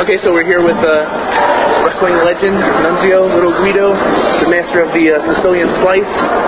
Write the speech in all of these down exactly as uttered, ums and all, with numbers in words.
Okay, so we're here with uh, wrestling legend, Nunzio, Little Guido, the master of the uh, Sicilian Slice.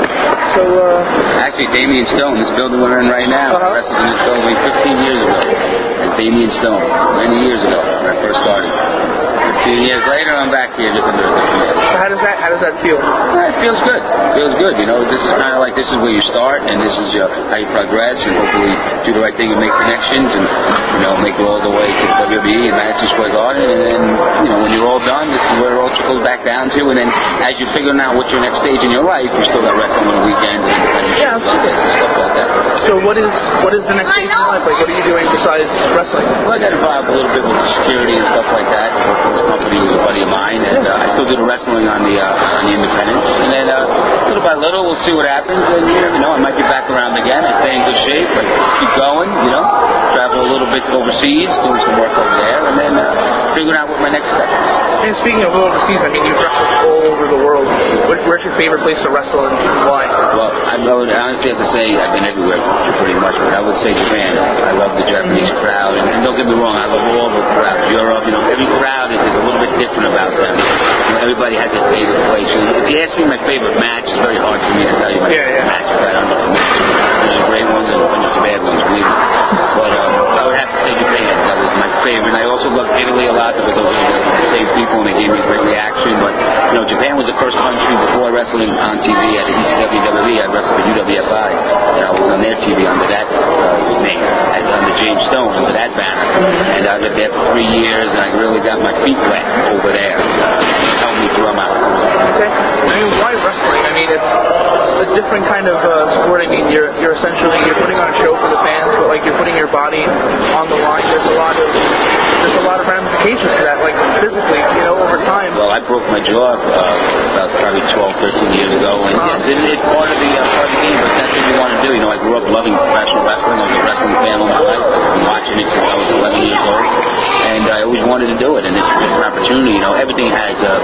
So, uh... Actually, Damien Stone, this building we're in right now, uh-huh. I wrestled in this building fifteen years ago. Damien Stone, many years ago, when I first started. fifteen years later, I'm back here just under a different year. So how does that, how does that feel? Well, it feels good. It feels good, you know. This is kind of like, this is where you start, and this is your, how you progress, and hopefully do the right thing and make connections, and, you know, make it all the way to W W E and Madison Square Garden, and then, you know, when you're all done, this is where it all goes back down to, and then as you're figuring out what's your next stage in your life, you still got wrestling on the weekends and independent yeah, shows and stuff like that. So what is what is the next stage in your life? Like, what are you doing besides wrestling? Well, I got involved a little bit with security and stuff like that. I worked with a company with a buddy of mine, and uh, I still do the wrestling on the uh, on the independents. And then uh, little by little, we'll see what happens. And you never know, I might get back around again. I stay in good shape. I keep going, you know. Travel a little bit overseas, doing some work over there, and then uh, figuring out what my next step is. And speaking of overseas, I mean, you've wrestled all over the world. What, where's your favorite place to wrestle and why? Well, I would honestly have to say I've been everywhere pretty much, but I would say Japan. I love the Japanese crowd, and, and don't get me wrong, I love all the crowds. Europe, you know, every crowd is, is a little bit different about them. You know, everybody has their favorite place. And if you ask me my favorite match, it's very hard for me to tell you my yeah, favorite yeah. match. Right? I don't know. There's some great ones and a bunch of bad ones, believe me. But um, I would have to say Japan. That was my favorite. I also love Italy a lot because those are the same people and they gave me a great reaction. But you know, Japan was the first country before wrestling on T V at the E C W W E. I wrestled for U W F I. And I was on their T V under that uh, name, under James Stone, under that banner. And I lived there for three years, and I really got my feet wet over there. It helped me through them out. Okay. I mean, why wrestling? I mean, it's a different kind of uh, sport. I mean, you're you're essentially you're putting on a show for the fans, but like you're putting your body on the line. There's a lot of there's a lot of ramifications to that, like physically, you know, over time. Well, I broke my jaw uh, about probably twelve, thirteen years ago, and uh-huh. yes, it, it's part of the uh, part of the game. But that's what you want to do. You know, I grew up loving professional wrestling. I was a wrestling fan all my life. I've been watching it since I was eleven years old, and I always wanted to do it. And it's just an opportunity. You know, everything has uh,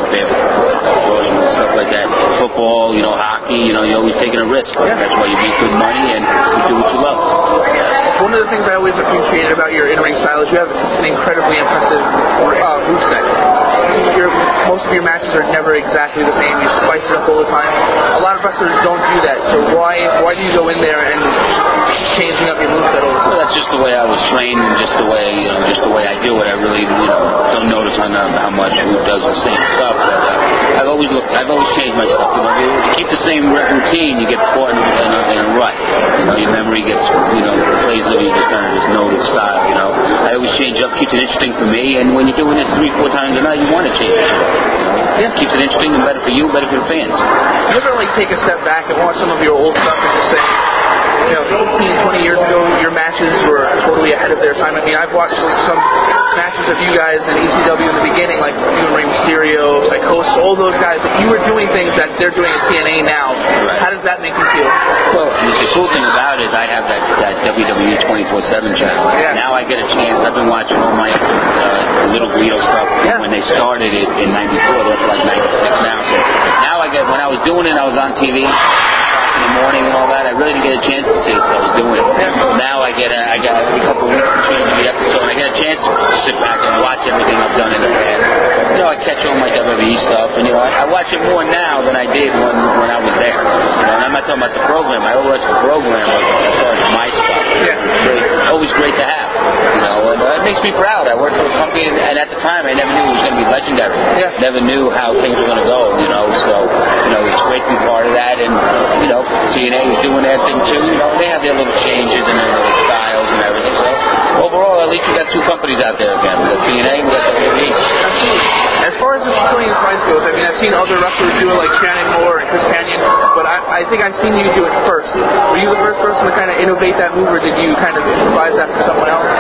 stuff like that. Football, you know, hockey. You know, you're always taking a risk. But yeah. That's why you make good money and you do what you love. One of the things I always appreciated about your in-ring style is you have an incredibly impressive uh, moveset. Your, most of your matches are never exactly the same. You spice it up all the time. A lot of wrestlers don't do that. So why why do you go in there and changing up your moveset all the time? Well, that's just the way I was trained and just the way you know, just the way I do it. I really you know don't notice how, how much who does the same stuff. But uh, I've always looked. I've always changed my stuff. You know, if you keep the same routine, you get caught in, in, a, in a rut. You know, your memory gets you know plays of you just kind of just know the style. You know, I always change up, keeps it interesting for me. And when you're doing this three, four times a night, you want to change it. You know, yeah, keeps it interesting and better for you, better for the fans. You ever like take a step back and watch some of your old stuff and just say, you know, fifteen, twenty years ago, your matches were totally ahead of their time. I mean, I've watched some matches of you guys in E C W in the beginning, like you and Rey Mysterio, Psychosis, all those guys. If you were doing things that they're doing at T N A now, right. How does that make you feel? Well, the cool thing about it is I have that, that W W E twenty-four seven channel. Yeah. Now I get a chance. I've been watching all my uh, Little Guido stuff yeah. when they started it in ninety-four. They're like ninety-six now. So now I get, when I was doing it, I was on T V. In the morning and all that, I really didn't get a chance to see it, so I was doing it. Now I get a, I got every couple of weeks to change the episode, and I get a chance to sit back and watch everything I've done in the past. You know, I catch all my W W E stuff, and you know, I, I watch it more now than I did when when I was there. You know, and I'm not talking about the program. I always watch the program, but as far as my stuff, yeah. It's always great to have. You know, and uh, it makes me proud. I worked for a company, and at the time, I never knew it was going to be legendary. Yeah. Never knew how things were going to go. You know, so you know, it's great to be part of that, and you know. T N A is doing their thing too, you know, they have their little changes and their little styles and everything, so overall, at least we got two companies out there again. We got T N A and we got W W E. As far as the Sicilian Slice goes, I mean, I've seen other wrestlers do it like Shannon Moore and Chris Kanyon, but I, I think I've seen you do it first. Were you the first person to kind of innovate that move, or did you kind of improvise that for someone else?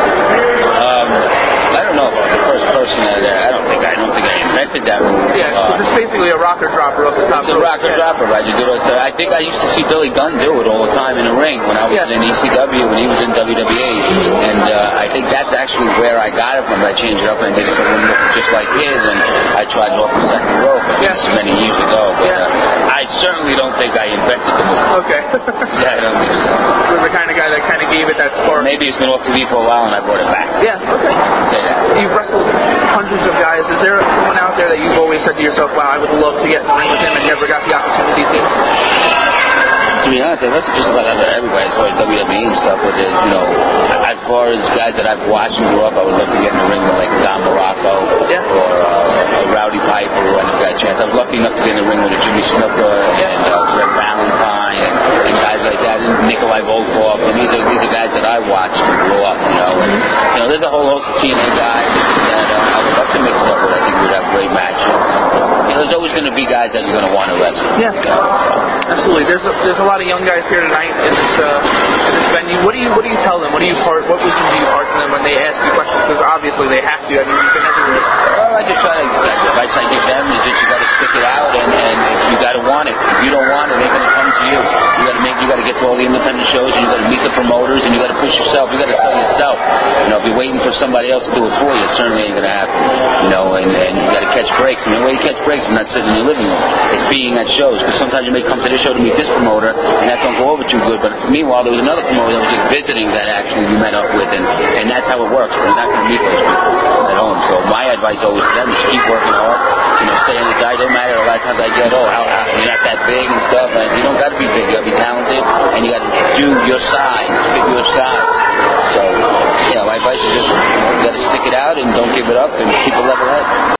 Um, I don't know if I was the first person that, uh, I don't think I don't think I invented that move. Yeah, uh, it's basically a rocker dropper up the top. It's a rocker yeah. dropper, right? You do it. I think I used to see Billy Gunn do it all the time in the ring when I was yeah. in E C W, when he was in W W E, and uh, I think that's actually where I got it from. I changed it up and I did something just like his, and I tried it off the second rope. Yeah. This many years ago, but yeah. uh, I certainly don't think I invented the move. Okay. Yeah, I don't think so. You're the kind of guy that kind of gave it that spark. Maybe it's been off T V for a while and I brought it back. Yeah. Okay. Say that. You've wrestled hundreds hundreds of guys. Is there someone out there that you've always said to yourself, wow, I would love to get in the ring with him and never got the opportunity to? To be honest, I wasn't just about other everybody as far as W W E and stuff, but it, you know, as far as guys that I've watched and grew up, I would love to get in the ring with like Don Morocco yeah. or uh, Rowdy Piper when I got a chance. I was lucky enough to get in the ring with Jimmy Snuka and uh, Greg Valentine and, and guys like that, and Nikolai Volkov, and these are these are guys that I watched and grew up, you know. And you know, there's a whole host of T V guys that uh, I would love to mix up with. I think we'd have great matches. You know, there's always going to be guys that you're going to want to wrestle. Yeah. You know, so. Absolutely. There's a, there's a lot of young guys here tonight in this uh, in this venue. What do you what do you tell them? What do you part? What wisdom do you impart to them when they ask you questions? Because obviously they have to. I mean, you can never really. Well, I just try to. The advice I give them is that you got to stick it out, and, and you got to want it. If you don't want it, they're going to come to you. You got to make. You got to get to all the independent shows, and you got to meet the promoters, and you got to push yourself. You got to sell yourself. You know, if you're waiting for somebody else to do it for you, it certainly ain't going to happen. You know, and, and you got to catch breaks. And the way you catch breaks is not sitting in your living room. It's being at shows. Because sometimes you may come to this show to meet this promoter, and that don't go over too good. But meanwhile, there was another promoter that was just visiting that actually you met up with, and, and that's how it works. You're not going to meet those people at home. So my advice always to them is keep working hard. You know, stay on the diet. Don't matter. A lot of times I get, oh, how, how, you're not that big and stuff. And you don't got to be big. You got to be talented, and you got to do your size, fit your size. So, you know, my advice is just you got to stick it out and don't give it up and keep a level head.